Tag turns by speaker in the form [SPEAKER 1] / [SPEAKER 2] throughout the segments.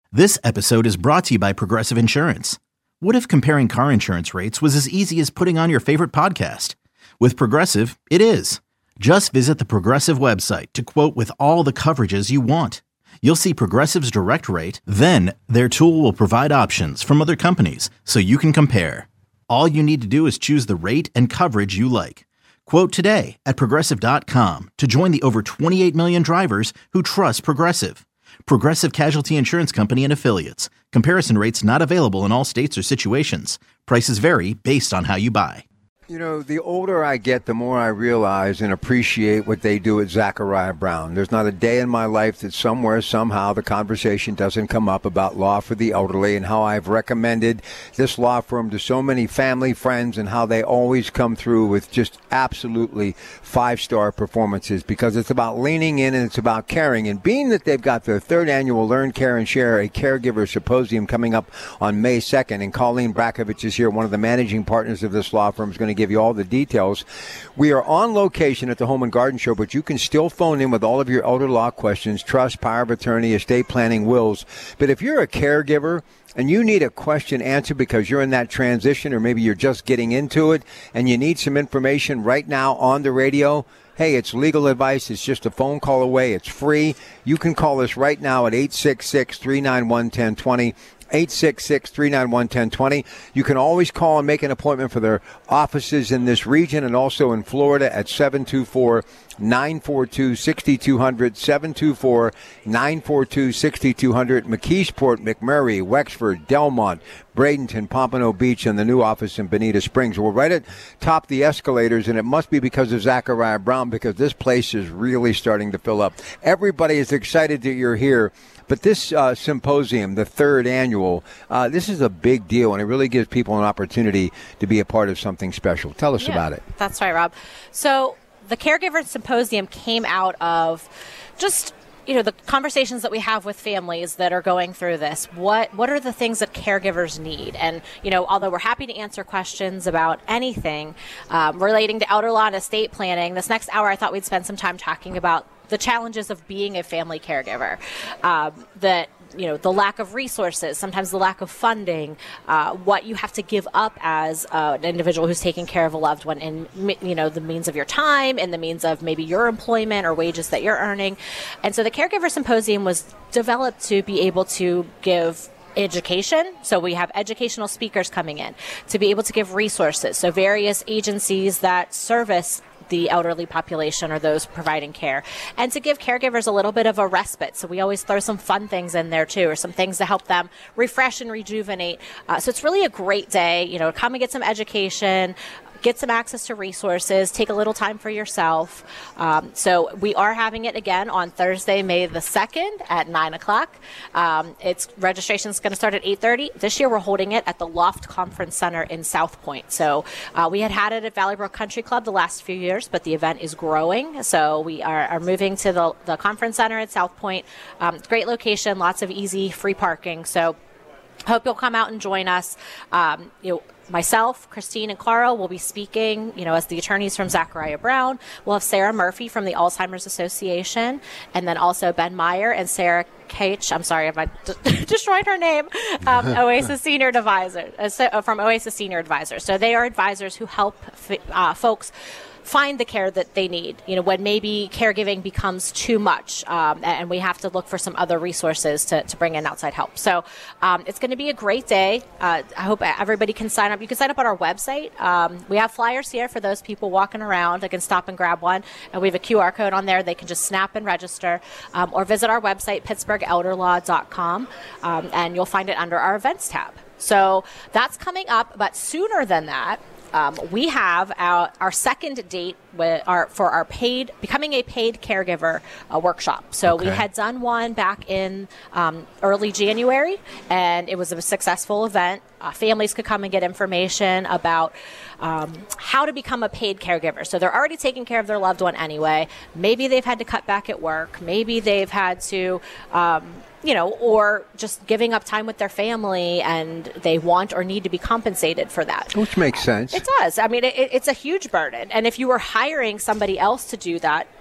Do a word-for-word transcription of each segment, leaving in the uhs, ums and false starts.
[SPEAKER 1] This episode is brought to you by Progressive Insurance. What if comparing car insurance rates was as easy as putting on your favorite podcast? With Progressive, it is. Just visit the Progressive website to quote with all the coverages you want. You'll see Progressive's direct rate, then their tool will provide options from other companies so you can compare. All you need to do is choose the rate and coverage you like. Quote today at progressive dot com to join the over twenty-eight million drivers who trust Progressive. Progressive Casualty Insurance Company and Affiliates. Comparison rates not available in all states or situations. Prices vary based on how you buy.
[SPEAKER 2] You know, the older I get, the more I realize and appreciate what they do at Zachariah Brown. There's not a day in my life that somewhere, somehow, the conversation doesn't come up about law for the elderly and how I've recommended this law firm to so many family, friends, and how they always come through with just absolutely five-star performances, because it's about leaning in and it's about caring. And being that they've got their third annual Learn, Care, and Share, a caregiver symposium coming up on May second, and Colleen Brakovich is here, one of the managing partners of this law firm, is going to give you all the details. We are on location at the Home and Garden Show, but you can still phone in with all of your elder law questions, trust, power of attorney, estate planning, wills. But if you're a caregiver and you need a question answered because you're in that transition, or maybe you're just getting into it and you need some information right now on the radio, hey, it's legal advice. It's just a phone call away. It's free. You can call us right now at eight six six, three nine one, one zero two zero. eight six six, three nine one, one zero two zero. You can always call and make an appointment for their offices in this region and also in Florida at seven two four, nine four two, six two zero zero, seven two four, nine four two, six two zero zero. McKeesport, McMurray, Wexford, Delmont, Bradenton, Pompano Beach, and the new office in Bonita Springs. We're right at top the escalators, and it must be because of Zachariah Brown, because this place is really starting to fill up. Everybody is excited that you're here. But this uh, symposium, the third annual, uh, this is a big deal, and it really gives people an opportunity to be a part of something special. Tell us
[SPEAKER 3] yeah,
[SPEAKER 2] about it.
[SPEAKER 3] That's right, Rob. So the Caregiver Symposium came out of just, you know, the conversations that we have with families that are going through this. What what are the things that caregivers need? And, you know, although we're happy to answer questions about anything um, relating to elder law and estate planning, this next hour I thought we'd spend some time talking about the challenges of being a family caregiver, um, that, you know, the lack of resources, sometimes the lack of funding, uh, what you have to give up as uh, an individual who's taking care of a loved one, and, you know, the means of your time and the means of maybe your employment or wages that you're earning. And so the Caregiver Symposium was developed to be able to give education. So we have educational speakers coming in to be able to give resources. So various agencies that service the elderly population or those providing care, and to give caregivers a little bit of a respite. So we always throw some fun things in there too, or some things to help them refresh and rejuvenate. Uh, so it's really a great day, you know, come and get some education, get some access to resources, take a little time for yourself. Um, so we are having it again on Thursday, May the second at nine o'clock. Um, it's registration is going to start at eight thirty. This year we're holding it at the Loft Conference Center in South Point. So uh, we had had it at Valley Brook Country Club the last few years, but the event is growing. So we are, are moving to the, the Conference Center at South Point. Um, great location, lots of easy free parking. So hope you'll come out and join us. Um, you know, myself, Christine, and Carl will be speaking, you know, as the attorneys from Zachariah Brown. We'll have Sarah Murphy from the Alzheimer's Association, and then also Ben Meyer and Sarah Cage. I'm sorry if I d- destroyed her name. Um, Oasis Senior Advisor, uh, so, uh, from Oasis Senior Advisors. So they are advisors who help f- uh, folks find the care that they need, you know, when maybe caregiving becomes too much, um, and we have to look for some other resources to, to bring in outside help. So um, it's going to be a great day. Uh, I hope everybody can sign up. You can sign up on our website. Um, we have flyers here for those people walking around. They can stop and grab one. And we have a Q R code on there. They can just snap and register, um, or visit our website, pittsburgh elder law dot com, um, and you'll find it under our events tab. So that's coming up, but sooner than that, Um, we have our, our second date with our, for our paid, becoming a paid caregiver uh, workshop. So okay. we had done one back in um, early January, and it was a successful event. Uh, families could come and get information about um, how to become a paid caregiver. So they're already taking care of their loved one anyway. Maybe they've had to cut back at work. Maybe they've had to, um, you know, or just giving up time with their family, and they want or need to be compensated for that.
[SPEAKER 2] Which makes sense.
[SPEAKER 3] It does. I mean, it, it's a huge burden. And if you were hiring somebody else to do that,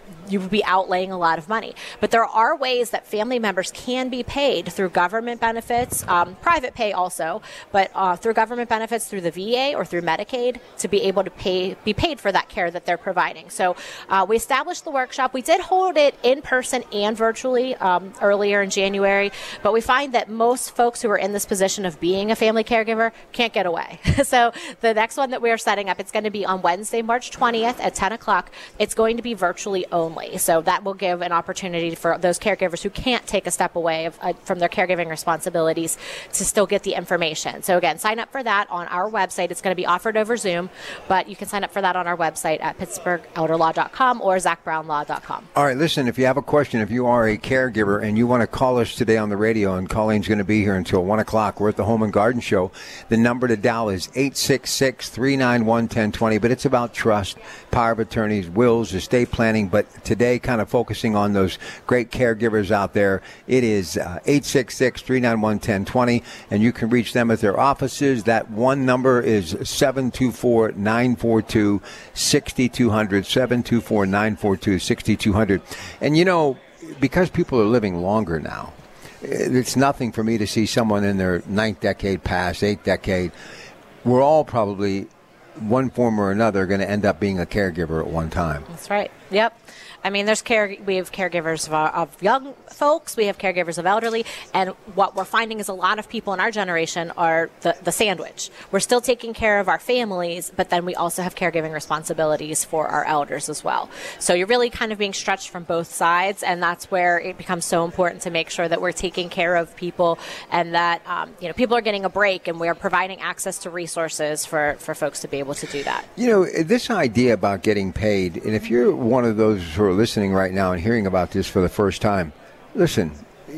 [SPEAKER 3] you would be outlaying a lot of money. But there are ways that family members can be paid through government benefits, um, private pay also, but uh, through government benefits through the V A or through Medicaid to be able to pay be paid for that care that they're providing. So uh, we established the workshop. We did hold it in person and virtually um, earlier in January, but we find that most folks who are in this position of being a family caregiver can't get away. So the next one that we are setting up, it's going to be on Wednesday, March twentieth at ten o'clock. It's going to be virtually only. So that will give an opportunity for those caregivers who can't take a step away of, uh, from their caregiving responsibilities to still get the information. So again, sign up for that on our website. It's going to be offered over Zoom, but you can sign up for that on our website at pittsburgh elder law dot com or zach brown law dot com.
[SPEAKER 2] All right, listen, if you have a question, if you are a caregiver and you want to call us today on the radio, and Colleen's going to be here until one o'clock, we're at the Home and Garden Show. The number to dial is eight six six, three nine one, one zero two zero, but it's about trust, power of attorneys, wills, estate planning, but today kind of focusing on those great caregivers out there. It is uh, eight six six, three nine one, one zero two zero, and you can reach them at their offices. That one number is seven two four, nine four two, six two zero zero, seven two four, nine four two, six two zero zero. And, you know, because people are living longer now, it's nothing for me to see someone in their ninth decade past, eighth decade. We're all probably, one form or another, going to end up being a caregiver at one time.
[SPEAKER 3] That's right. Yep. I mean, there's care. We have caregivers of, of young folks. We have caregivers of elderly. And what we're finding is a lot of people in our generation are the, the sandwich. We're still taking care of our families, but then we also have caregiving responsibilities for our elders as well. So you're really kind of being stretched from both sides, and that's where it becomes so important to make sure that we're taking care of people and that um, you know people are getting a break, and we're providing access to resources for, for folks to be able to do that.
[SPEAKER 2] You know, this idea about getting paid, and if you're one of those who are listening right now and hearing about this for the first time, listen,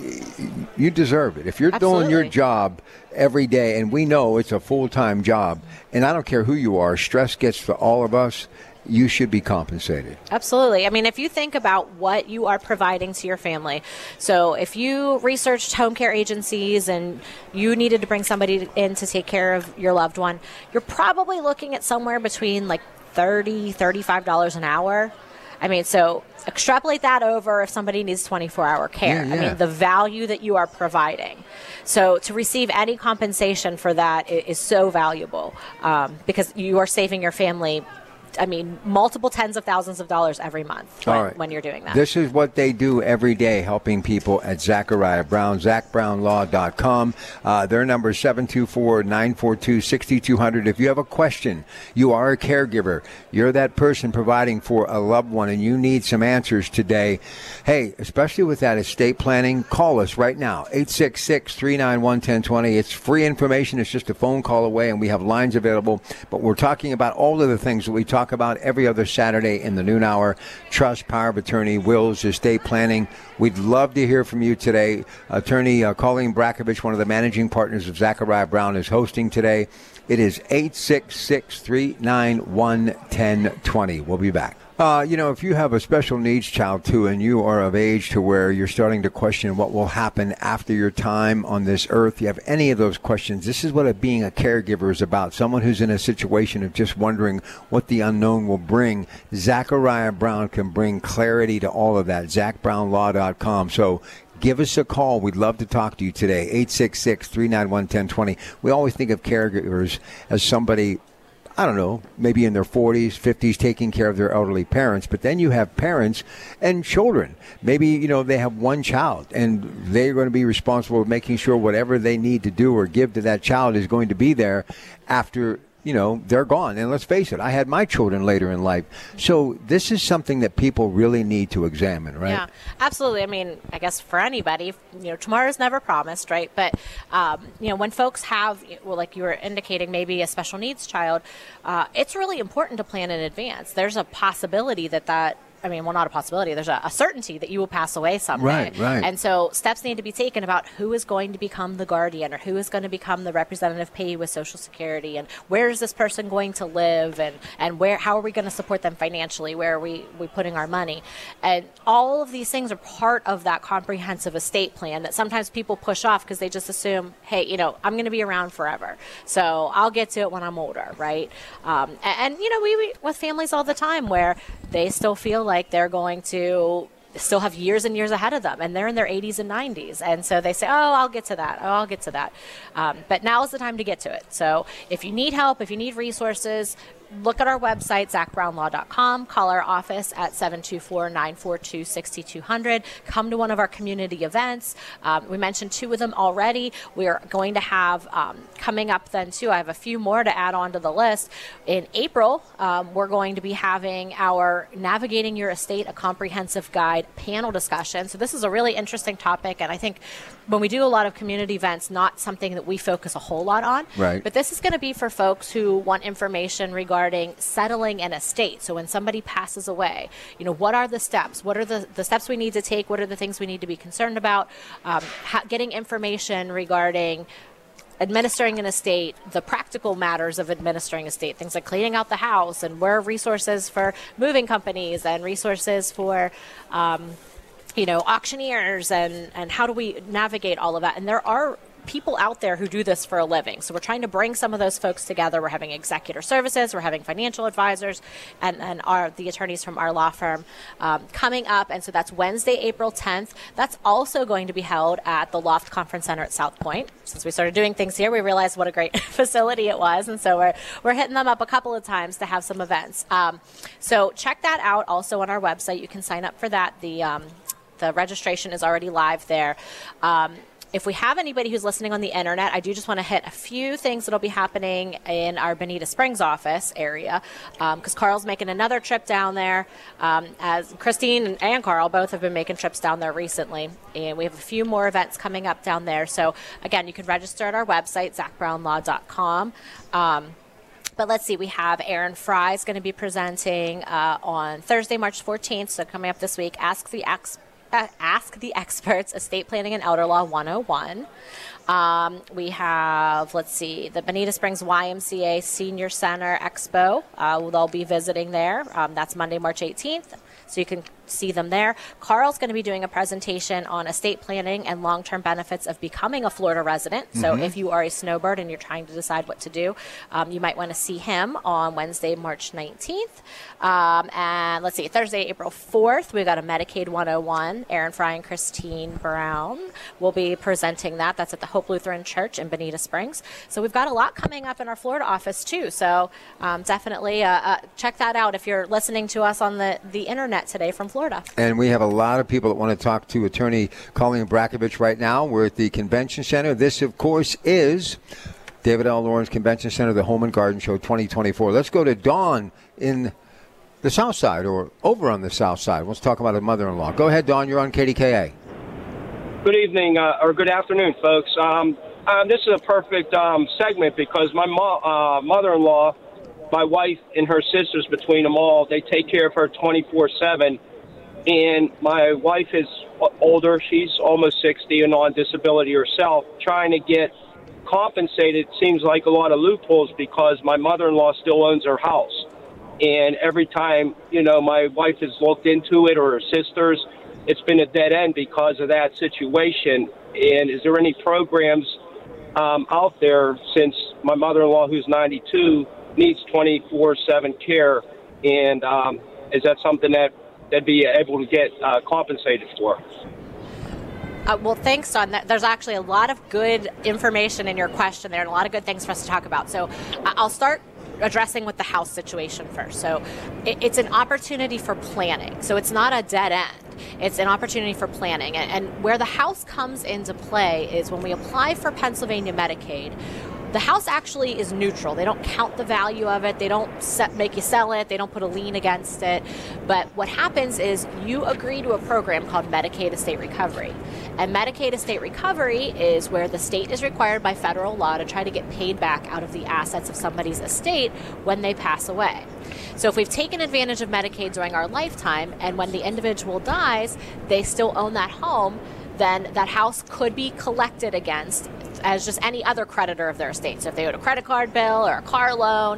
[SPEAKER 2] you deserve it. If you're
[SPEAKER 3] Absolutely.
[SPEAKER 2] doing your job every day, and we know it's a full-time job, and I don't care who you are, stress gets to all of us, you should be compensated.
[SPEAKER 3] Absolutely. I mean, if you think about what you are providing to your family, so if you researched home care agencies and you needed to bring somebody in to take care of your loved one, you're probably looking at somewhere between like thirty dollars, thirty-five dollars an hour. I mean, so extrapolate that over if somebody needs twenty-four hour care.
[SPEAKER 2] Yeah, yeah.
[SPEAKER 3] I mean, the value that you are providing. So to receive any compensation for that is, is so valuable um, because you are saving your family, I mean, multiple tens of thousands of dollars every month when,
[SPEAKER 2] All right.
[SPEAKER 3] when you're doing that.
[SPEAKER 2] This is what they do every day, helping people at Zachariah Brown, zach brown law dot com. Uh, their number is seven two four, nine four two, six two zero zero. If you have a question, you are a caregiver, you're that person providing for a loved one, and you need some answers today, hey, especially with that estate planning, call us right now, eight six six, three nine one, one zero two zero. It's free information. It's just a phone call away, and we have lines available. But we're talking about all of the things that we talk about every other Saturday in the noon hour: trust, power of attorney, wills, estate planning. We'd love to hear from you today. Attorney uh, Colleen Brakovich, one of the managing partners of Zachariah Brown, is hosting today. It is eight six six, three nine one, one zero two zero. We'll be back. Uh, you know, if you have a special needs child, too, and you are of age to where you're starting to question what will happen after your time on this earth, you have any of those questions, this is what a, being a caregiver is about. Someone who's in a situation of just wondering what the unknown will bring. Zachariah Brown can bring clarity to all of that. zach brown law dot com. So give us a call. We'd love to talk to you today. eight six six, three nine one, one zero two zero. We always think of caregivers as somebody, I don't know, maybe in their forties, fifties, taking care of their elderly parents. But then you have parents and children. Maybe, you know, they have one child, and they're going to be responsible for making sure whatever they need to do or give to that child is going to be there after, you know, they're gone. And let's face it, I had my children later in life. So this is something that people really need to examine, right?
[SPEAKER 3] Yeah, absolutely. I mean, I guess for anybody, you know, tomorrow's never promised, right? But, um, you know, when folks have, well, like you were indicating, maybe a special needs child, uh, it's really important to plan in advance. There's a possibility that that I mean, well, not a possibility. There's a, a certainty that you will pass away someday.
[SPEAKER 2] Right, right.
[SPEAKER 3] And so steps need to be taken about who is going to become the guardian or who is going to become the representative payee with Social Security, and where is this person going to live, and, and where how are we going to support them financially? Where are we, we putting our money? And all of these things are part of that comprehensive estate plan that sometimes people push off because they just assume, hey, you know, I'm going to be around forever, so I'll get to it when I'm older, right? Um, and, and, you know, we, we with families all the time where they still feel like like they're going to still have years and years ahead of them, and they're in their eighties and nineties. And so they say, oh, I'll get to that. Oh, I'll get to that. Um, but now is the time to get to it. So if you need help, if you need resources, look at our website, zach brown law dot com. Call our office at seven two four, nine four two, six two zero zero. Come to one of our community events. Um, we mentioned two of them already. We are going to have um, coming up then too. I have a few more to add on to the list. In April, um, we're going to be having our Navigating Your Estate, a Comprehensive Guide panel discussion. So this is a really interesting topic, and I think when we do a lot of community events, not something that we focus a whole lot on.
[SPEAKER 2] Right.
[SPEAKER 3] But this is going to be for folks who want information regarding settling an estate. So when somebody passes away, you know, what are the steps? What are the, the steps we need to take? What are the things we need to be concerned about? Um, ha- getting information regarding administering an estate, the practical matters of administering a estate, things like cleaning out the house, and where are resources for moving companies and resources for um, you know, auctioneers, and, and how do we navigate all of that? And there are people out there who do this for a living. So we're trying to bring some of those folks together. We're having executor services, we're having financial advisors, and, and our the attorneys from our law firm um, coming up. And so that's Wednesday, April tenth. That's also going to be held at the Loft Conference Center at South Point. Since we started doing things here, we realized what a great facility it was. And so we're, we're hitting them up a couple of times to have some events. Um, so check that out also on our website. You can sign up for that. The, um, the registration is already live there. Um, If we have anybody who's listening on the internet, I do just want to hit a few things that'll be happening in our Bonita Springs office area, because um, Carl's making another trip down there, um, as Christine and, and Carl both have been making trips down there recently, and we have a few more events coming up down there. So again, you can register at our website, zach brown law dot com. Um, But let's see, we have Aaron Fry is going to be presenting uh, on Thursday, March fourteenth, so coming up this week, Ask the Ex- uh, Ask the Experts, Estate Planning and Elder Law one oh one. Um, we have, let's see, the Bonita Springs Y M C A Senior Center Expo. Uh, they'll be visiting there. Um, that's Monday, March eighteenth. So you can see them there. Carl's going to be doing a presentation on estate planning and long-term benefits of becoming a Florida resident. Mm-hmm. So if you are a snowbird and you're trying to decide what to do, um, you might want to see him on Wednesday, March nineteenth. Um, and let's see, Thursday, April fourth, we've got a Medicaid one oh one. Aaron Fry and Christine Brown will be presenting that. That's at the Hope Lutheran Church in Bonita Springs. So we've got a lot coming up in our Florida office too. So um, definitely uh, uh, check that out if you're listening to us on the, the internet today from Florida.
[SPEAKER 2] And we have a lot of people that want to talk to Attorney Colleen Brackovich right now. We're at the Convention Center. This, of course, is David L. Lawrence Convention Center, the Home and Garden Show twenty twenty-four. Let's go to Dawn in the South Side, or over on the South Side. Let's talk about her mother-in-law. Go ahead, Dawn. You're on K D K A.
[SPEAKER 4] Good evening, uh, or good afternoon, folks. Um, uh, this is a perfect um, segment because my mo- uh, mother-in-law, my wife and her sisters, between them all, they take care of her twenty-four seven. And my wife is older. She's almost sixty and on disability herself, trying to get compensated. Seems like a lot of loopholes because my mother-in-law still owns her house. And every time, you know, my wife has looked into it, or her sisters, it's been a dead end because of that situation. And is there any programs um, out there, since my mother-in-law, who's ninety-two, needs twenty-four seven care? And um, is that something that they'd be able to get uh, compensated for?
[SPEAKER 3] Uh, well, thanks, Don. There's actually a lot of good information in your question there, and a lot of good things for us to talk about. So I'll start addressing with the house situation first. So it's an opportunity for planning. So it's not a dead end. It's an opportunity for planning. And where the house comes into play is when we apply for Pennsylvania Medicaid, the house actually is neutral. They don't count the value of it. They don't set, make you sell it. They don't put a lien against it. But what happens is you agree to a program called Medicaid Estate Recovery. And Medicaid Estate Recovery is where the state is required by federal law to try to get paid back out of the assets of somebody's estate when they pass away. So if we've taken advantage of Medicaid during our lifetime, and when the individual dies, they still own that home, then that house could be collected against as just any other creditor of their estate. So if they owed a credit card bill or a car loan,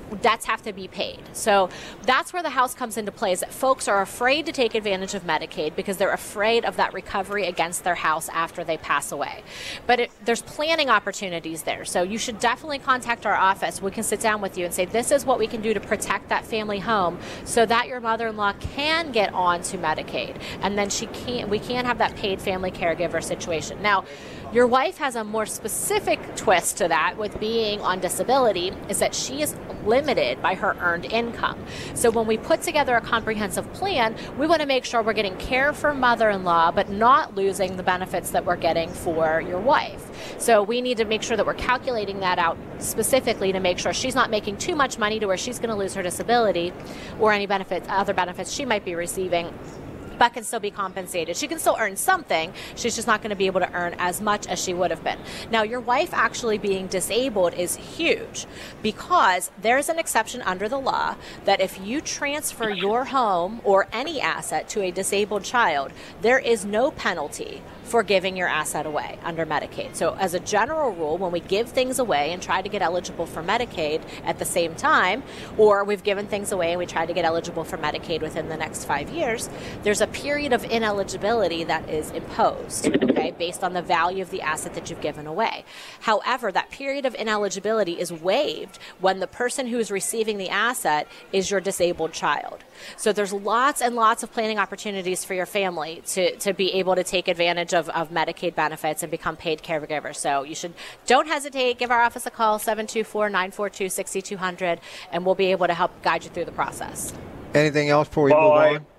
[SPEAKER 3] debts have to be paid. So that's where the house comes into play, is that folks are afraid to take advantage of Medicaid because they're afraid of that recovery against their house after they pass away. But it, there's planning opportunities there. So you should definitely contact our office. We can sit down with you and say, this is what we can do to protect that family home so that your mother-in-law can get on to Medicaid. And then she can't, we can have that paid family caregiver situation. Now, your wife has a more specific twist to that with being on disability, is that she is limited by her earned income. So when we put together a comprehensive plan, we want to make sure we're getting care for mother-in-law, but not losing the benefits that we're getting for your wife. So we need to make sure that we're calculating that out specifically to make sure she's not making too much money to where she's going to lose her disability or any benefits, other benefits she might be receiving, but can still be compensated. She can still earn something. She's just not going to be able to earn as much as she would have been. Now, your wife actually being disabled is huge because there's an exception under the law that if you transfer your home or any asset to a disabled child, there is no penalty for giving your asset away under Medicaid. So as a general rule, when we give things away and try to get eligible for Medicaid at the same time, or we've given things away and we try to get eligible for Medicaid within the next five years, there's a period of ineligibility that is imposed, okay, based on the value of the asset that you've given away. However, that period of ineligibility is waived when the person who is receiving the asset is your disabled child. So there's lots and lots of planning opportunities for your family to, to be able to take advantage of, of Medicaid benefits and become paid caregivers. So you should, don't hesitate, give our office a call, seven two four, nine four two, six two zero zero, and we'll be able to help guide you through the process.
[SPEAKER 2] Anything else before we
[SPEAKER 4] well,
[SPEAKER 2] move
[SPEAKER 4] I,
[SPEAKER 2] on?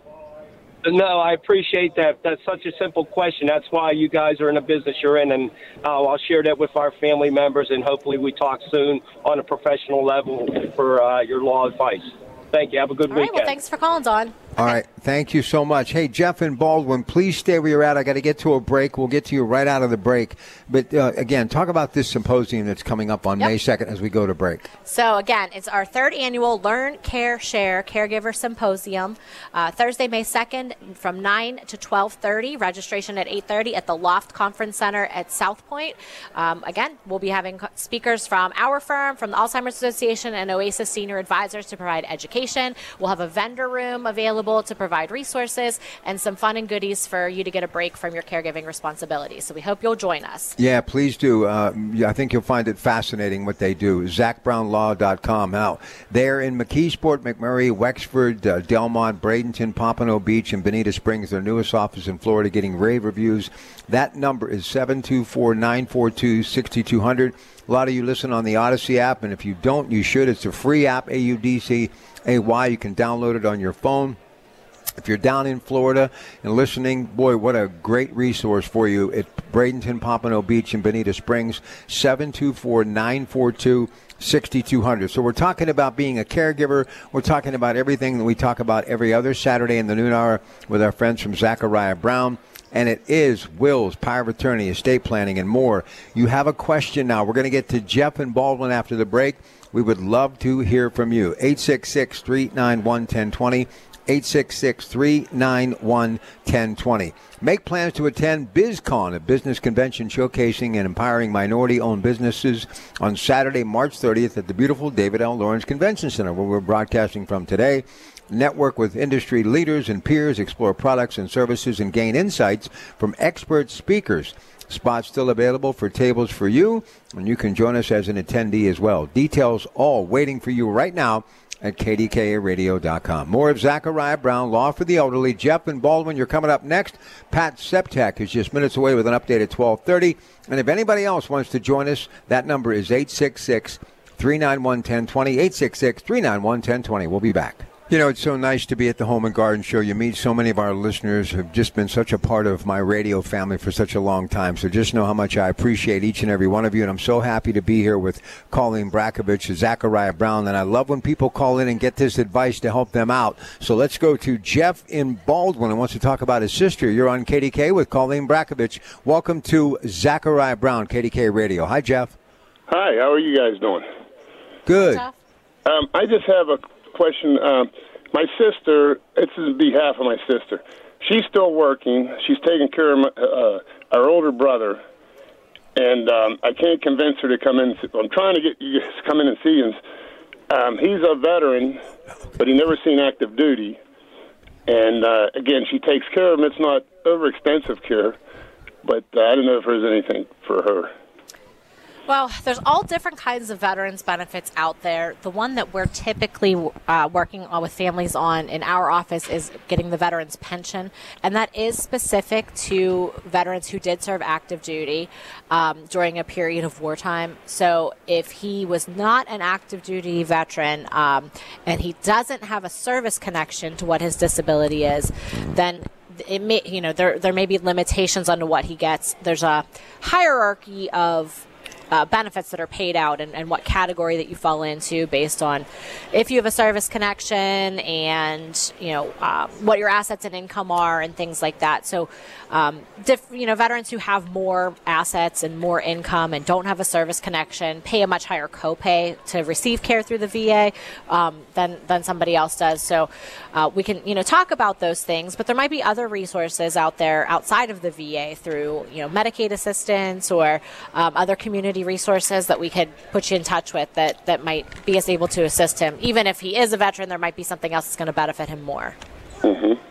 [SPEAKER 4] No, I appreciate that. That's such a simple question. That's why you guys are in the business you're in, and uh, I'll share that with our family members, and hopefully we talk soon on a professional level for uh, your law advice. Thank you. Have a good
[SPEAKER 3] All right,
[SPEAKER 4] weekend.
[SPEAKER 3] well, thanks for calling, Dawn.
[SPEAKER 2] All right. Thank you so much. Hey, Jeff and Baldwin, please stay where you're at. I got to get to a break. We'll get to you right out of the break. But, uh, again, talk about this symposium that's coming up on yep. May second as we go to break.
[SPEAKER 3] So, again, it's our third annual Learn, Care, Share Caregiver Symposium, uh, Thursday, May second from nine to twelve thirty. Registration at eight thirty at the Loft Conference Center at South Point. Um, again, we'll be having speakers from our firm, from the Alzheimer's Association, and Oasis Senior Advisors to provide education. We'll have a vendor room available to provide resources and some fun and goodies for you to get a break from your caregiving responsibilities. So we hope you'll join us.
[SPEAKER 2] Yeah, please do. Uh, I think you'll find it fascinating what they do. Zach Brown Law dot com. Now, they're in McKeesport, McMurray, Wexford, uh, Delmont, Bradenton, Pompano Beach, and Bonita Springs, their newest office in Florida, getting rave reviews. That number is seven two four, nine four two, six two zero zero. A lot of you listen on the Odyssey app, and if you don't, you should. It's a free app, A U D C A Y. You can download it on your phone. If you're down in Florida and listening, boy, what a great resource for you at Bradenton, Pompano Beach, and Bonita Springs, seven two four, nine four two, six two zero zero. So we're talking about being a caregiver. We're talking about everything that we talk about every other Saturday in the noon hour with our friends from Zachariah Brown. And it is wills, power of attorney, estate planning, and more. You have a question now. We're going to get to Jeff and Baldwin after the break. We would love to hear from you. eight six six, three nine one, one zero two zero. eight six six, three nine one, one zero two zero. Make plans to attend BizCon, a business convention showcasing and empowering minority-owned businesses on Saturday, March thirtieth at the beautiful David L. Lawrence Convention Center, where we're broadcasting from today. Network with industry leaders and peers, explore products and services, and gain insights from expert speakers. Spots still available for tables for you, and you can join us as an attendee as well. Details all waiting for you right now at K D K A radio dot com. More of Zachariah Brown, Law for the Elderly. Jeff and Baldwin, you're coming up next. Pat Septak is just minutes away with an update at twelve thirty. And if anybody else wants to join us, that number is eight six six, three nine one, one zero two zero, eight six six, three nine one, one zero two zero. We'll be back. You know, it's so nice to be at the Home and Garden Show. You meet so many of our listeners who have just been such a part of my radio family for such a long time. So just know how much I appreciate each and every one of you. And I'm so happy to be here with Colleen Brakovich, Zachariah Brown. And I love when people call in and get this advice to help them out. So let's go to Jeff in Baldwin and wants to talk about his sister. You're on K D K with Colleen Brakovich. Welcome to Zachariah Brown, K D K Radio. Hi, Jeff.
[SPEAKER 5] Hi, how are you guys doing?
[SPEAKER 2] Good.
[SPEAKER 5] Um, I just have a question. Um, my sister, it's on behalf of my sister. She's still working. She's taking care of my, uh, our older brother, and um, I can't convince her to come in. I'm trying to get you guys to come in and see us, Um, he's a veteran, but he never seen active duty. And, uh, again, she takes care of him. It's not over-expensive care, but uh, I don't know if there's anything for her.
[SPEAKER 3] Well, there's all different kinds of veterans benefits out there. The one that we're typically uh, working on with families on in our office is getting the veterans pension, and that is specific to veterans who did serve active duty um, during a period of wartime. So if he was not an active duty veteran um, and he doesn't have a service connection to what his disability is, then it may, you know, there there may be limitations on what he gets. There's a hierarchy of Uh, benefits that are paid out and, and what category that you fall into based on if you have a service connection and, you know, uh, what your assets and income are and things like that. So, um, diff, you know, veterans who have more assets and more income and don't have a service connection pay a much higher copay to receive care through the V A um, than, than somebody else does. So uh, we can, you know, talk about those things, but there might be other resources out there outside of the V A through, you know, Medicaid assistance or um, other community resources that we could put you in touch with that, that might be as able to assist him. Even if he is a veteran, there might be something else that's going to benefit him more.
[SPEAKER 5] Mm-hmm.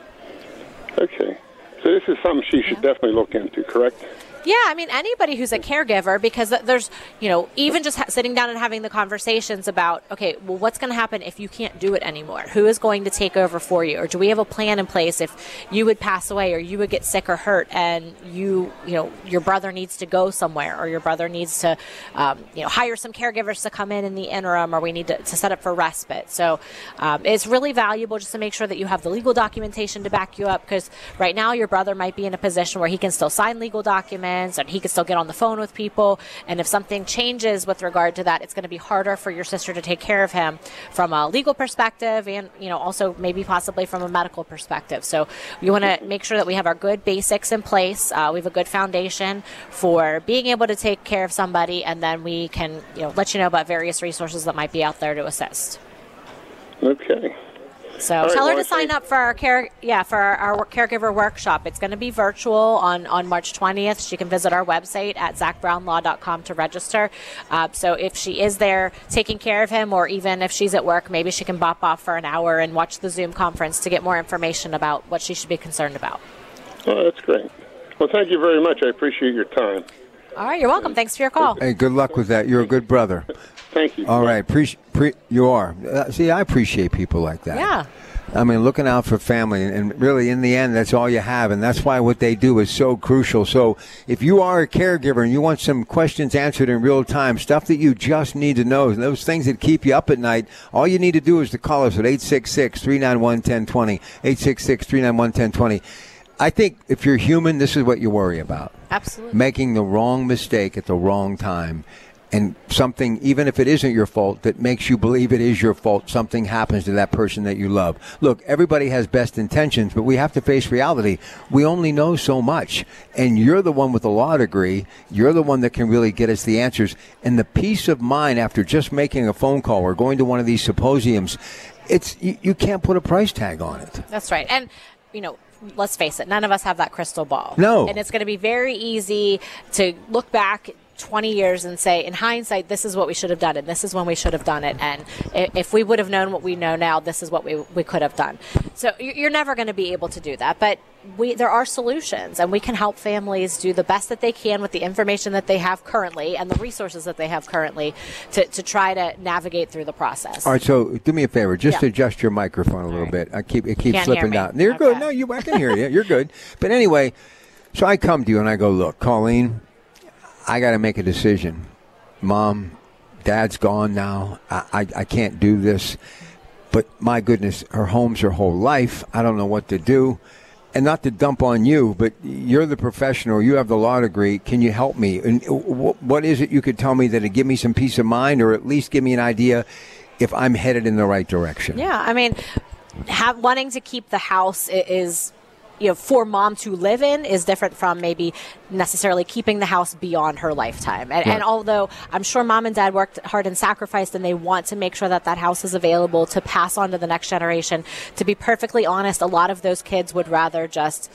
[SPEAKER 5] Okay. So this is something she should yeah. definitely look into, correct?
[SPEAKER 3] Yeah, I mean, anybody who's a caregiver, because there's, you know, even just ha- sitting down and having the conversations about, okay, well, what's going to happen if you can't do it anymore? Who is going to take over for you? Or do we have a plan in place if you would pass away or you would get sick or hurt and you, you know, your brother needs to go somewhere or your brother needs to, um, you know, hire some caregivers to come in in the interim or we need to, to set up for respite. So um, it's really valuable just to make sure that you have the legal documentation to back you up, because right now your brother might be in a position where he can still sign legal documents and he can still get on the phone with people. And if something changes with regard to that, it's going to be harder for your sister to take care of him from a legal perspective and, you know, also maybe possibly from a medical perspective. So we want to make sure that we have our good basics in place. Uh, we have a good foundation for being able to take care of somebody, and then we can, you know, let you know about various resources that might be out there to assist.
[SPEAKER 5] Okay.
[SPEAKER 3] So
[SPEAKER 5] right,
[SPEAKER 3] tell her
[SPEAKER 5] well,
[SPEAKER 3] to sign up for our care, yeah, for our, our caregiver workshop. It's going to be virtual on, on March twentieth. She can visit our website at zach brown law dot com to register. Uh, so if she is there taking care of him, or even if she's at work, maybe she can bop off for an hour and watch the Zoom conference to get more information about what she should be concerned about.
[SPEAKER 5] Oh, that's great. Well, thank you very much. I appreciate your time.
[SPEAKER 3] All right, you're welcome. Thanks for your call.
[SPEAKER 2] Hey, good luck with that. You're a good brother.
[SPEAKER 5] Thank you.
[SPEAKER 2] All right. Pre- pre- you are. Uh, see, I appreciate people like that.
[SPEAKER 3] Yeah.
[SPEAKER 2] I mean, looking out for family, and really, in the end, that's all you have, and that's why what they do is so crucial. So if you are a caregiver and you want some questions answered in real time, stuff that you just need to know, those things that keep you up at night, all you need to do is to call us at eight six six, three nine one, one zero two zero, eight six six, three nine one, one zero two zero. I think if you're human, this is what you worry about.
[SPEAKER 3] Absolutely.
[SPEAKER 2] Making the wrong mistake at the wrong time. And something, even if it isn't your fault, that makes you believe it is your fault, something happens to that person that you love. Look, everybody has best intentions, but we have to face reality. We only know so much. And you're the one with the law degree. You're the one that can really get us the answers. And the peace of mind after just making a phone call or going to one of these symposiums, it's you, you can't put a price tag on it.
[SPEAKER 3] That's right. And, you know, let's face it, none of us have that crystal ball.
[SPEAKER 2] No.
[SPEAKER 3] And it's going to be very easy to look back twenty years and say, in hindsight, this is what we should have done, and this is when we should have done it. And if we would have known what we know now, this is what we we could have done. So you're never going to be able to do that. But we there are solutions, and we can help families do the best that they can with the information that they have currently and the resources that they have currently to, to try to navigate through the process.
[SPEAKER 2] All right, so do me a favor. Just
[SPEAKER 3] yeah.
[SPEAKER 2] adjust your microphone a little
[SPEAKER 3] right.
[SPEAKER 2] bit. I keep It keeps
[SPEAKER 3] Can't
[SPEAKER 2] slipping
[SPEAKER 3] hear me.
[SPEAKER 2] down. You're
[SPEAKER 3] Okay.
[SPEAKER 2] good. No, you, I can hear you. You're good. But anyway, so I come to you and I go, look, Colleen, I got to make a decision. Mom, Dad's gone now. I, I I can't do this. But my goodness, her home's her whole life. I don't know what to do. And not to dump on you, but you're the professional. You have the law degree. Can you help me? And what is it you could tell me that would give me some peace of mind, or at least give me an idea if I'm headed in the right direction?
[SPEAKER 3] Yeah, I mean, have, wanting to keep the house is, you know, for mom to live in is different from maybe necessarily keeping the house beyond her lifetime. And,
[SPEAKER 2] right.
[SPEAKER 3] and although I'm sure mom and dad worked hard and sacrificed, and they want to make sure that that house is available to pass on to the next generation, to be perfectly honest, a lot of those kids would rather just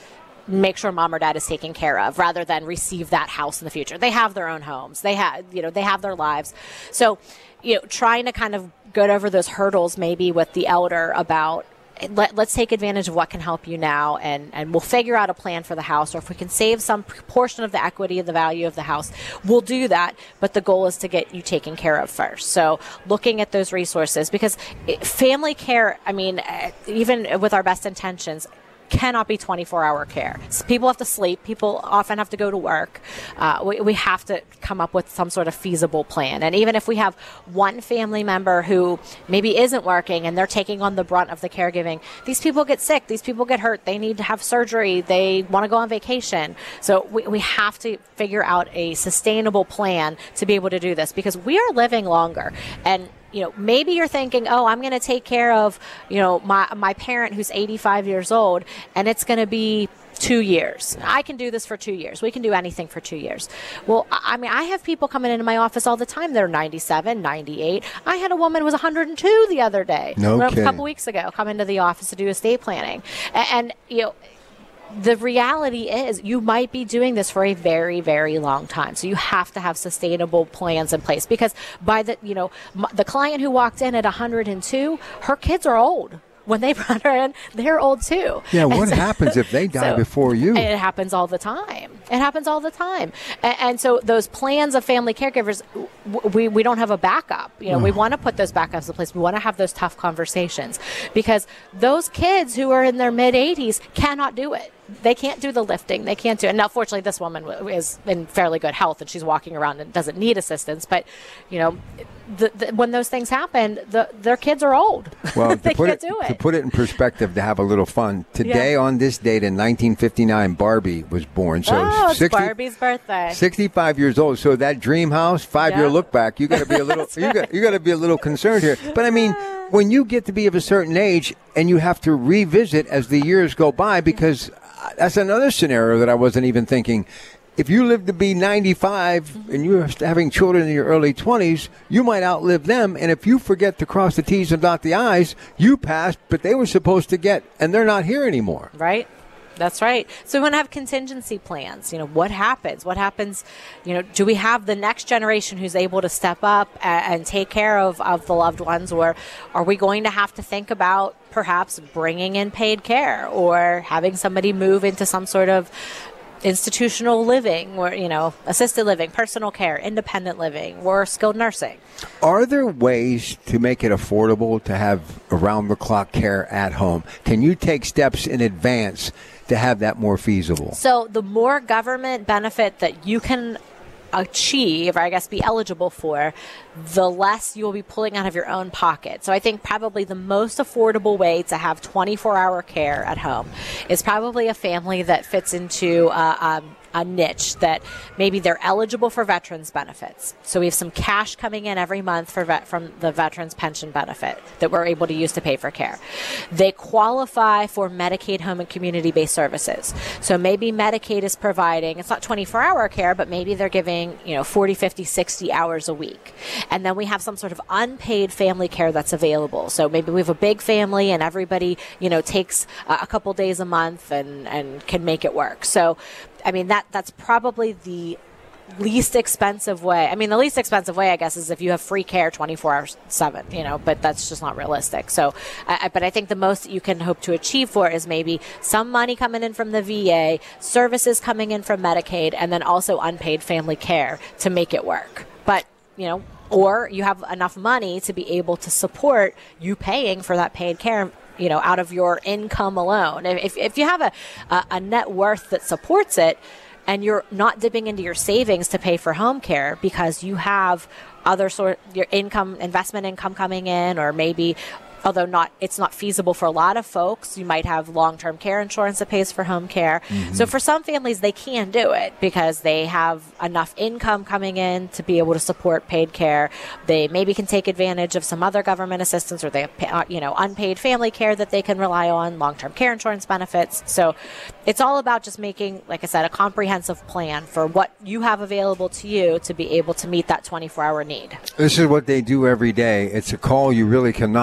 [SPEAKER 3] make sure mom or dad is taken care of rather than receive that house in the future. They have their own homes. They have, you know, they have their lives. So, you know, trying to kind of get over those hurdles maybe with the elder about Let, let's take advantage of what can help you now, and, and we'll figure out a plan for the house, or if we can save some portion of the equity of the value of the house, we'll do that. But the goal is to get you taken care of first. So looking at those resources, because family care, I mean, even with our best intentions, cannot be twenty-four hour care. So people have to sleep. People often have to go to work. Uh, we, we have to come up with some sort of feasible plan. And even if we have one family member who maybe isn't working and they're taking on the brunt of the caregiving, these people get sick. These people get hurt. They need to have surgery. They want to go on vacation. So we, we have to figure out a sustainable plan to be able to do this, because we are living longer. And you know, maybe you're thinking, oh, I'm going to take care of, you know, my my parent who's eighty-five years old, and it's going to be two years. I can do this for two years. We can do anything for two years. Well, I mean, I have people coming into my office all the time. They're ninety-seven, ninety-eight. I had a woman who was one hundred two the other day.
[SPEAKER 2] No
[SPEAKER 3] a
[SPEAKER 2] kidding.
[SPEAKER 3] couple weeks ago, come into the office to do estate planning. And, and you know, the reality is you might be doing this for a very, very long time. So you have to have sustainable plans in place, because by the, you know, m- the client who walked in at one hundred two, her kids are old. When they brought her in, they're old too.
[SPEAKER 2] Yeah, what
[SPEAKER 3] so,
[SPEAKER 2] happens if they die
[SPEAKER 3] so
[SPEAKER 2] before you?
[SPEAKER 3] It happens all the time. It happens all the time. And, and so those plans of family caregivers, w- we, we don't have a backup. You know, oh. we want to put those backups in place. We want to have those tough conversations, because those kids who are in their mid eighties cannot do it. They can't do the lifting. They can't do it. Now, fortunately, this woman is in fairly good health and she's walking around and doesn't need assistance. But, you know, the, the, when those things happen, the, their kids are old.
[SPEAKER 2] Well,
[SPEAKER 3] they
[SPEAKER 2] to put
[SPEAKER 3] can't
[SPEAKER 2] it,
[SPEAKER 3] do it.
[SPEAKER 2] To put it in perspective, to have a little fun, today
[SPEAKER 3] yeah.
[SPEAKER 2] on this date in nineteen fifty-nine, Barbie was born. So
[SPEAKER 3] oh, it's
[SPEAKER 2] sixty,
[SPEAKER 3] Barbie's birthday.
[SPEAKER 2] sixty-five years old. So that dream house, five-year
[SPEAKER 3] yeah.
[SPEAKER 2] look back, you got to be a little, you
[SPEAKER 3] right.
[SPEAKER 2] got you got to be a little concerned here. But I mean, when you get to be of a certain age and you have to revisit as the years go by, because that's another scenario that I wasn't even thinking. If you live to be ninety-five and you're having children in your early twenties, you might outlive them. And if you forget to cross the T's and dot the I's, you passed, but they were supposed to get, and they're not here anymore.
[SPEAKER 3] Right. That's right. So we want to have contingency plans. You know, what happens? What happens? You know, do we have the next generation who's able to step up and, and take care of, of the loved ones? Or are we going to have to think about perhaps bringing in paid care, or having somebody move into some sort of institutional living, or, you know, assisted living, personal care, independent living, or skilled nursing?
[SPEAKER 2] Are there ways to make it affordable to have around-the-clock care at home? Can you take steps in advance to have that more feasible?
[SPEAKER 3] So the more government benefit that you can achieve, or I guess be eligible for, the less you'll be pulling out of your own pocket. So I think probably the most affordable way to have twenty-four hour care at home is probably a family that fits into uh, um, a niche that maybe they're eligible for veterans benefits. So we have some cash coming in every month for vet, from the veterans pension benefit that we're able to use to pay for care. They qualify for Medicaid home and community-based services. So maybe Medicaid is providing, it's not twenty-four hour care, but maybe they're giving, you know, forty, fifty, sixty hours a week. And then we have some sort of unpaid family care that's available. So maybe we have a big family and everybody, you know, takes uh, a couple days a month and, and can make it work. So I mean, that that's probably the least expensive way. I mean, the least expensive way, I guess, is if you have free care twenty-four hours seven, you know, but that's just not realistic. So, uh, but I think the most that you can hope to achieve for is maybe some money coming in from the V A, services coming in from Medicaid, and then also unpaid family care to make it work. But, you know, or you have enough money to be able to support you paying for that paid care, you know, out of your income alone. If if you have a, a, a net worth that supports it, and you're not dipping into your savings to pay for home care because you have other sort your income, investment income coming in, or maybe, although not, it's not feasible for a lot of folks, you might have long-term care insurance that pays for home care. Mm-hmm. So for some families, they can do it because they have enough income coming in to be able to support paid care. They maybe can take advantage of some other government assistance, or they have, you know, unpaid family care that they can rely on, long-term care insurance benefits. So it's all about just making, like I said, a comprehensive plan for what you have available to you to be able to meet that twenty-four hour need.
[SPEAKER 2] This is what they do every day. It's a call you really cannot afford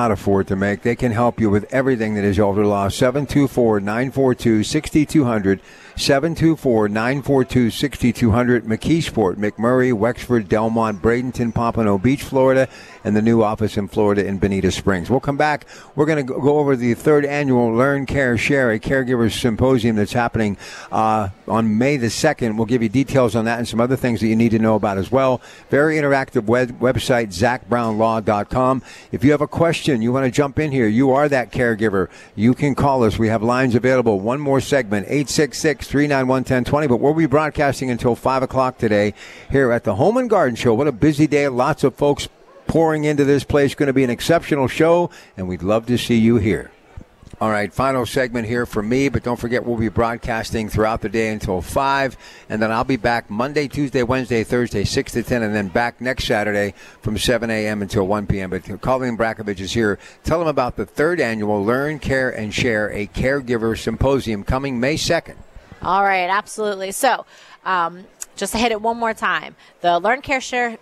[SPEAKER 2] to make. They can help you with everything that is elder law. seven two four, nine four two, six two zero zero. seven two four, nine four two, six two zero zero. McKeesport, McMurray, Wexford, Delmont, Bradenton, Pompano Beach, Florida, and the new office in Florida in Bonita Springs. We'll come back. We're going to go over the third annual Learn, Care, Share, a Caregivers Symposium that's happening uh, on May the second. We'll give you details on that and some other things that you need to know about as well. Very interactive web- website, zach brown law dot com. If you have a question, you want to jump in here, you are that caregiver, you can call us. We have lines available. One more segment, eight six six, three nine one, one zero two zero. But we'll be broadcasting until five o'clock today here at the Home and Garden Show. What a busy day. Lots of folks pouring into this place. Going to be an exceptional show, and we'd love to see you here. All right, final segment here for me, but don't forget we'll be broadcasting throughout the day until five, and then I'll be back Monday, Tuesday, Wednesday, Thursday, six to ten, and then back next Saturday from seven a.m. until one p.m. But Colleen Brakovich is here. Tell them about the third annual Learn, Care, and Share, a Caregiver Symposium coming May second.
[SPEAKER 3] All right, absolutely. So um, just to hit it one more time, the Learn, Care, Share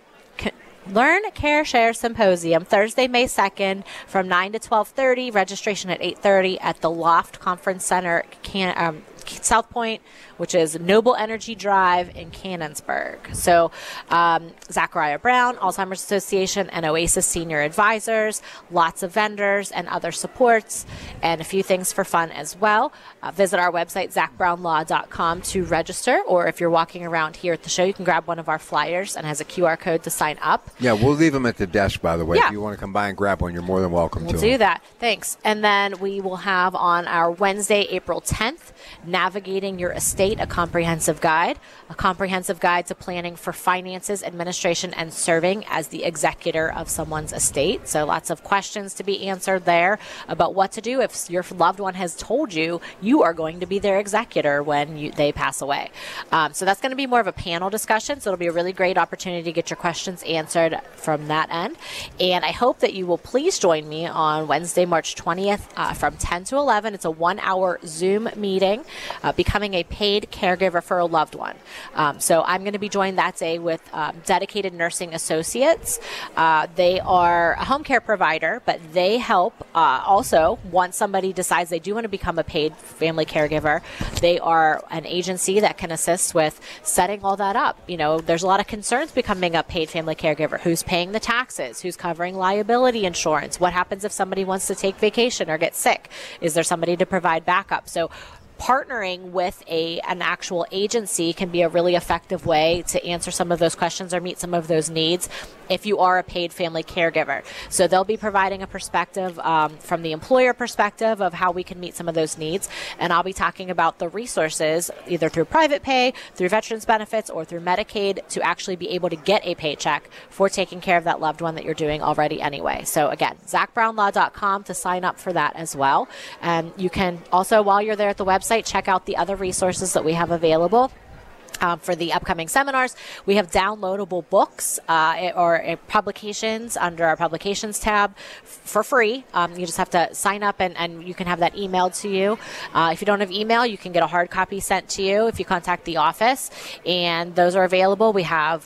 [SPEAKER 3] Learn, Care, Share Symposium, Thursday, May second, from nine to twelve thirty. Registration at eight thirty at the Loft Conference Center, Can- um, South Point, which is Noble Energy Drive in Canonsburg. So um, Zachariah Brown, Alzheimer's Association, and Oasis Senior Advisors, lots of vendors and other supports, and a few things for fun as well. Uh, visit our website, zach brown law dot com, to register, or if you're walking around here at the show, you can grab one of our flyers and has a Q R code to sign up.
[SPEAKER 2] Yeah, we'll leave them at the desk, by the way.
[SPEAKER 3] Yeah.
[SPEAKER 2] If you want to come by and grab one, you're more than welcome
[SPEAKER 3] we'll
[SPEAKER 2] to.
[SPEAKER 3] We'll do
[SPEAKER 2] them.
[SPEAKER 3] that. Thanks. And then we will have on our Wednesday, April tenth, Navigating Your Estate, a comprehensive guide, a comprehensive guide to planning for finances, administration, and serving as the executor of someone's estate. So lots of questions to be answered there about what to do if your loved one has told you you are going to be their executor when you, they pass away. Um, so that's going to be more of a panel discussion. So it'll be a really great opportunity to get your questions answered from that end. And I hope that you will please join me on Wednesday, March twentieth uh, from ten to eleven. It's a one-hour Zoom meeting, uh, becoming a paid caregiver for a loved one. Um, so I'm going to be joined that day with um, Dedicated Nursing Associates. Uh, they are a home care provider, but they help uh, also once somebody decides they do want to become a paid family caregiver. They are an agency that can assist with setting all that up. You know, there's a lot of concerns becoming a paid family caregiver. Who's paying the taxes? Who's covering liability insurance? What happens if somebody wants to take vacation or get sick? Is there somebody to provide backup? So partnering with a an actual agency can be a really effective way to answer some of those questions or meet some of those needs if you are a paid family caregiver. So they'll be providing a perspective um, from the employer perspective of how we can meet some of those needs. And I'll be talking about the resources either through private pay, through veterans benefits, or through Medicaid to actually be able to get a paycheck for taking care of that loved one that you're doing already anyway. So again, zach brown law dot com to sign up for that as well. And you can also, while you're there at the website, check out the other resources that we have available. Um, for the upcoming seminars, we have downloadable books uh, or uh, publications under our publications tab f- for free. Um, you just have to sign up and, and you can have that emailed to you. Uh, if you don't have email, you can get a hard copy sent to you if you contact the office, and those are available. We have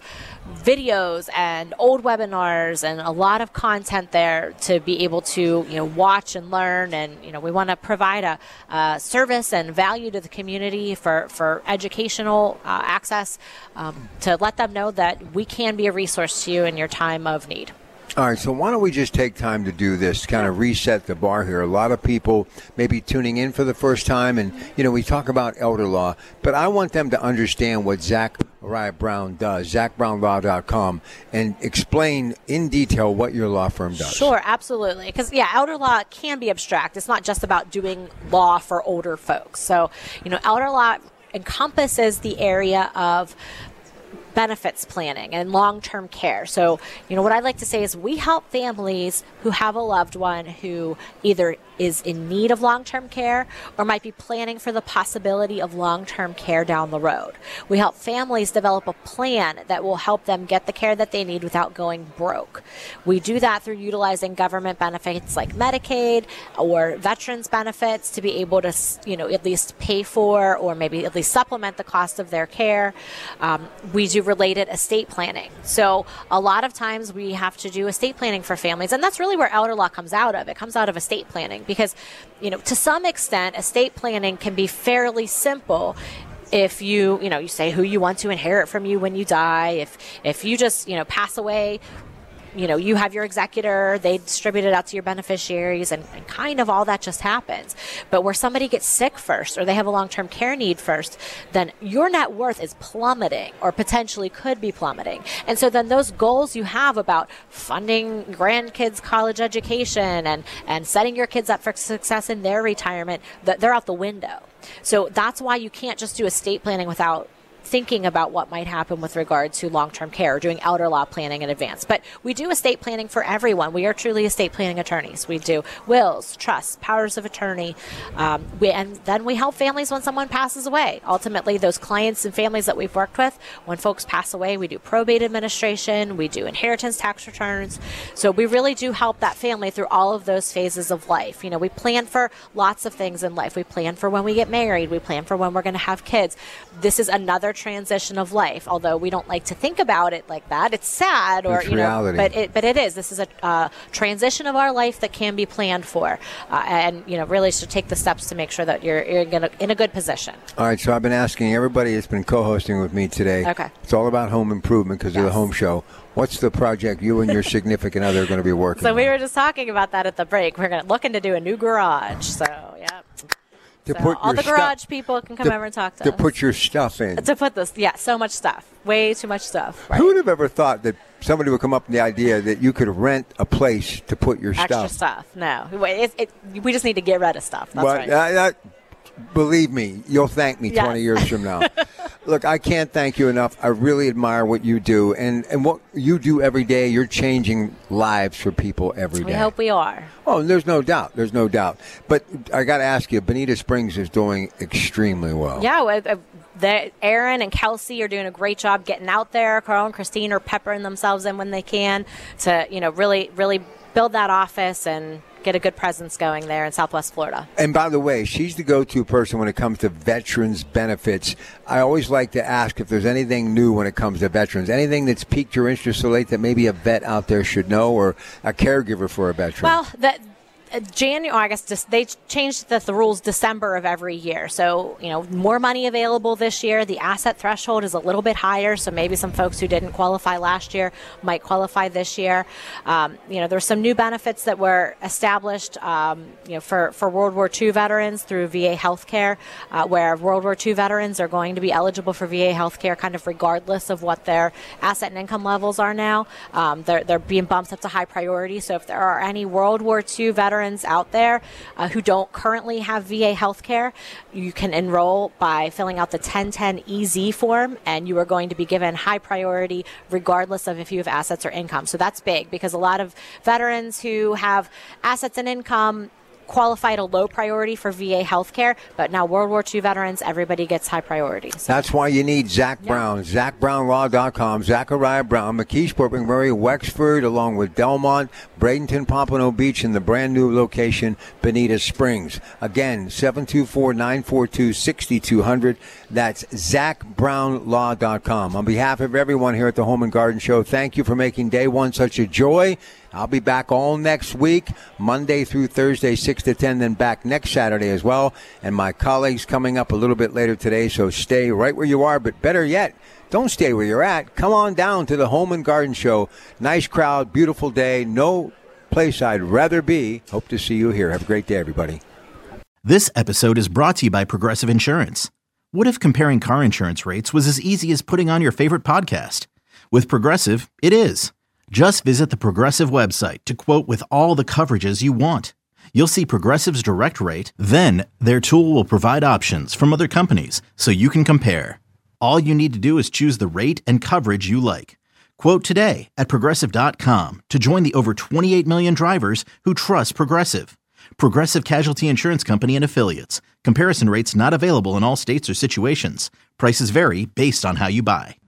[SPEAKER 3] videos and old webinars and a lot of content there to be able to, you know, watch and learn. And, you know, we want to provide a, a service and value to the community for, for educational uh, access um, to let them know that we can be a resource to you in your time of need.
[SPEAKER 2] All right, so why don't we just take time to do this, kind of reset the bar here. A lot of people may be tuning in for the first time, and, you know, we talk about elder law, but I want them to understand what Zachariah Brown does, zach brown law dot com, and explain in detail what your law firm does.
[SPEAKER 3] Sure, absolutely. Because, yeah, elder law can be abstract. It's not just about doing law for older folks. So, you know, elder law encompasses the area of benefits planning and long-term care. So, you know, what I'd like to say is we help families who have a loved one who either is in need of long-term care or might be planning for the possibility of long-term care down the road. We help families develop a plan that will help them get the care that they need without going broke. We do that through utilizing government benefits like Medicaid or veterans benefits to be able to, you know, at least pay for or maybe at least supplement the cost of their care. Um, we do related estate planning. So a lot of times we have to do estate planning for families, and that's really where elder law comes out of. It comes out of estate planning because, you know, to some extent, estate planning can be fairly simple. If you, you know, you say who you want to inherit from you when you die, if if you just, you know, pass away, you know, you have your executor, they distribute it out to your beneficiaries, and, and kind of all that just happens. But where somebody gets sick first, or they have a long-term care need first, then your net worth is plummeting, or potentially could be plummeting. And so then those goals you have about funding grandkids' college education and, and setting your kids up for success in their retirement, that they're out the window. So that's why you can't just do estate planning without thinking about what might happen with regard to long-term care or doing elder law planning in advance. But we do estate planning for everyone. We are truly estate planning attorneys. We do wills, trusts, powers of attorney, um, we, and then we help families when someone passes away. Ultimately, those clients and families that we've worked with, when folks pass away, we do probate administration, we do inheritance tax returns. So we really do help that family through all of those phases of life. You know, we plan for lots of things in life. We plan for when we get married. We plan for when we're going to have kids. This is another transition of life, although we don't like to think about it like that. It's sad, or
[SPEAKER 2] it's
[SPEAKER 3] you know,
[SPEAKER 2] reality.
[SPEAKER 3] but it but it is. This is a uh, transition of our life that can be planned for, uh, and you know, really should take the steps to make sure that you're you're gonna, in a good position.
[SPEAKER 2] All right, so I've been asking everybody that's been co-hosting with me today.
[SPEAKER 3] Okay,
[SPEAKER 2] it's all about home improvement because
[SPEAKER 3] yes.
[SPEAKER 2] of the home show. What's the project you and your significant other are going to be working
[SPEAKER 3] so
[SPEAKER 2] on?
[SPEAKER 3] So we were just talking about that at the break. We're gonna, looking to do a new garage. So yeah.
[SPEAKER 2] To
[SPEAKER 3] so
[SPEAKER 2] put
[SPEAKER 3] all
[SPEAKER 2] your
[SPEAKER 3] the garage
[SPEAKER 2] stuff,
[SPEAKER 3] people can come
[SPEAKER 2] to,
[SPEAKER 3] over and talk to,
[SPEAKER 2] to
[SPEAKER 3] us.
[SPEAKER 2] To put your stuff in.
[SPEAKER 3] To put this, yeah, so much stuff. Way too much stuff. Right.
[SPEAKER 2] Who would have ever thought that somebody would come up with the idea that you could rent a place to put your
[SPEAKER 3] Extra
[SPEAKER 2] stuff?
[SPEAKER 3] Extra stuff. No. It, it, we just need to get rid of stuff. That's
[SPEAKER 2] well,
[SPEAKER 3] right.
[SPEAKER 2] I, I, believe me, you'll thank me
[SPEAKER 3] yes.
[SPEAKER 2] twenty years from now. Look, I can't thank you enough. I really admire what you do. And, and what you do every day, you're changing lives for people every day.
[SPEAKER 3] We hope we are.
[SPEAKER 2] Oh, there's no doubt. There's no doubt. But I got to ask you, Bonita Springs is doing extremely well.
[SPEAKER 3] Yeah, uh, the, Aaron and Kelsey are doing a great job getting out there. Carl and Christine are peppering themselves in when they can to, you know, really, really build that office and get a good presence going there in Southwest Florida.
[SPEAKER 2] And by the way, she's the go-to person when it comes to veterans benefits. I always like to ask if there's anything new when it comes to veterans, anything that's piqued your interest so late that maybe a vet out there should know, or a caregiver for a veteran.
[SPEAKER 3] Well, that January, I guess just, they changed the, the rules December of every year. So, you know, more money available this year. The asset threshold is a little bit higher. So maybe some folks who didn't qualify last year might qualify this year. Um, you know, there's some new benefits that were established, um, you know, for, for World War Two veterans through V A healthcare, uh, where World War Two veterans are going to be eligible for V A healthcare kind of regardless of what their asset and income levels are now. Um, they're, they're being bumped up to high priority. So if there are any World War Two veterans out there uh, who don't currently have V A health care, you can enroll by filling out the ten ten E Z form, and you are going to be given high priority regardless of if you have assets or income. So that's big because a lot of veterans who have assets and income qualify at a low priority for V A healthcare, but now World War Two veterans, everybody gets high priority. So.
[SPEAKER 2] That's why you need Zach
[SPEAKER 3] yeah.
[SPEAKER 2] Brown, Zach Brown Law dot com, Zachariah Brown, McKeesport, McMurray, Wexford, along with Delmont, Bradenton, Pompano Beach, and the brand new location, Bonita Springs. Again, seven two four, nine four two, six two zero zero. That's Zach Brown Law dot com. On behalf of everyone here at the Home and Garden Show, thank you for making day one such a joy. I'll be back all next week, Monday through Thursday, six to ten, then back next Saturday as well. And my colleagues coming up a little bit later today, so stay right where you are. But better yet, don't stay where you're at. Come on down to the Home and Garden Show. Nice crowd, beautiful day, no place I'd rather be. Hope to see you here. Have a great day, everybody.
[SPEAKER 1] This episode is brought to you by Progressive Insurance. What if comparing car insurance rates was as easy as putting on your favorite podcast? With Progressive, it is. Just visit the Progressive website to quote with all the coverages you want. You'll see Progressive's direct rate, then their tool will provide options from other companies so you can compare. All you need to do is choose the rate and coverage you like. Quote today at Progressive dot com to join the over twenty-eight million drivers who trust Progressive. Progressive Casualty Insurance Company and Affiliates. Comparison rates not available in all states or situations. Prices vary based on how you buy.